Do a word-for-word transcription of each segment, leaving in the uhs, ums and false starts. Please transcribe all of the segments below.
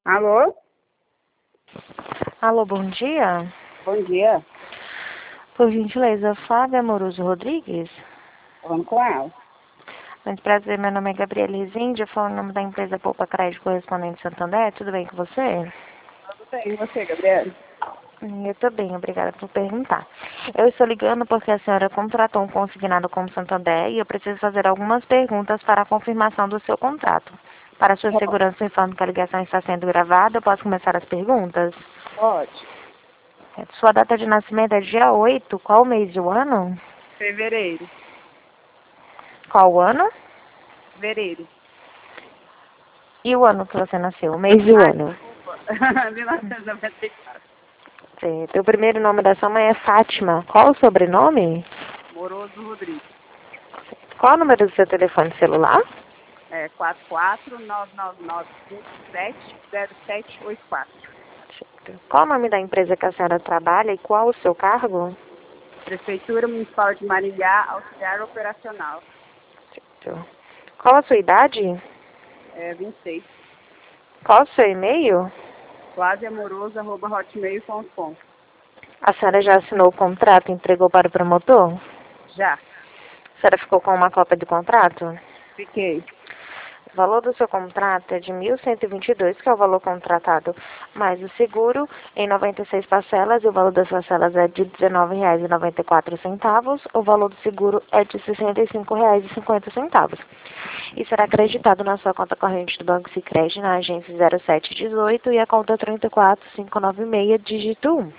Alô? Alô, bom dia. Bom dia. Por gentileza, Flávia Amoroso Rodrigues. Falando com ela. Muito prazer, meu nome é Gabriela Rezende, eu falo em nome da empresa Poupa Crédito Correspondente Santander. Tudo bem com você? Tudo bem, e você, Gabriela? Eu tô bem, obrigada por perguntar. Eu estou ligando porque a senhora contratou um consignado com o Santander e eu preciso fazer algumas perguntas para a confirmação do seu contrato. Para sua segurança, informo que a ligação está sendo gravada. Eu posso começar as perguntas? Pode. Sua data de nascimento é dia oito. Qual o mês e o ano? Fevereiro. Qual o ano? Fevereiro. E o ano que você nasceu? O mês e o Ai, ano? desculpa. mil novecentos e noventa e quatro. Certo. O primeiro nome da sua mãe é Fátima. Qual o sobrenome? Moroso Rodrigues. Qual o número do seu telefone celular? É quatro quatro nove nove nove cinco sete zero sete oito quatro. Qual o nome da empresa que a senhora trabalha e qual o seu cargo? Prefeitura Municipal de Maringá, auxiliar operacional. Certo. Qual a sua idade? É vinte e seis. Qual o seu e-mail? flaviamoroso arroba hotmail ponto com. A senhora já assinou o contrato e entregou para o promotor? Já. A senhora ficou com uma cópia do contrato? Fiquei. O valor do seu contrato é de mil cento e vinte e dois, que é o valor contratado, mais o seguro em noventa e seis parcelas, e o valor das parcelas é de dezenove reais e noventa e quatro centavos. O valor do seguro é de sessenta e cinco reais e cinquenta centavos. E será acreditado na sua conta corrente do Banco Sicredi na agência zero sete dezoito e a conta trinta e quatro mil quinhentos e noventa e seis, dígito um.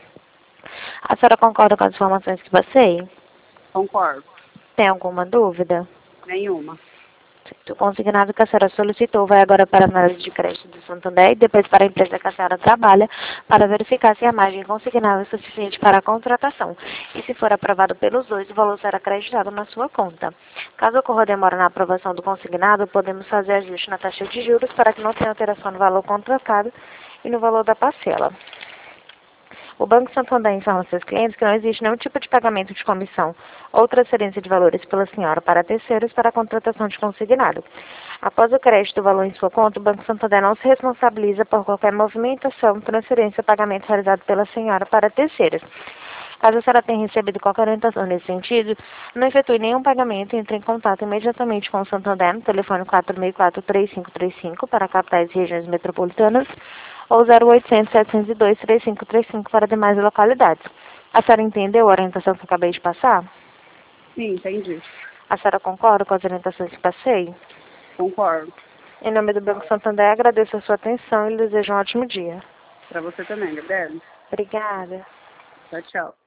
A senhora concorda com as informações que passei? Concordo. Tem alguma dúvida? Nenhuma. O consignado que a senhora solicitou vai agora para a análise de crédito do Santander e depois para a empresa que a senhora trabalha para verificar se a margem consignada é suficiente para a contratação. E se for aprovado pelos dois, o valor será acreditado na sua conta. Caso ocorra demora na aprovação do consignado, podemos fazer ajuste na taxa de juros para que não tenha alteração no valor contratado e no valor da parcela. O Banco Santander informa aos seus clientes que não existe nenhum tipo de pagamento de comissão ou transferência de valores pela senhora para terceiros para a contratação de consignado. Após o crédito do valor em sua conta, o Banco Santander não se responsabiliza por qualquer movimentação, transferência ou pagamento realizado pela senhora para terceiros. Caso a senhora tenha recebido qualquer orientação nesse sentido, não efetue nenhum pagamento e entre em contato imediatamente com o Santander no telefone quatro seis quatro, três cinco três cinco para capitais e regiões metropolitanas ou zero oitocentos, setecentos e dois, trinta e cinco trinta e cinco para demais localidades. A senhora entendeu a orientação que eu acabei de passar? Sim, entendi. A senhora concorda com as orientações que passei? Concordo. Em nome do Banco Santander, agradeço a sua atenção e lhe desejo um ótimo dia. Para você também, Gabriela. Obrigada. Tchau, tchau.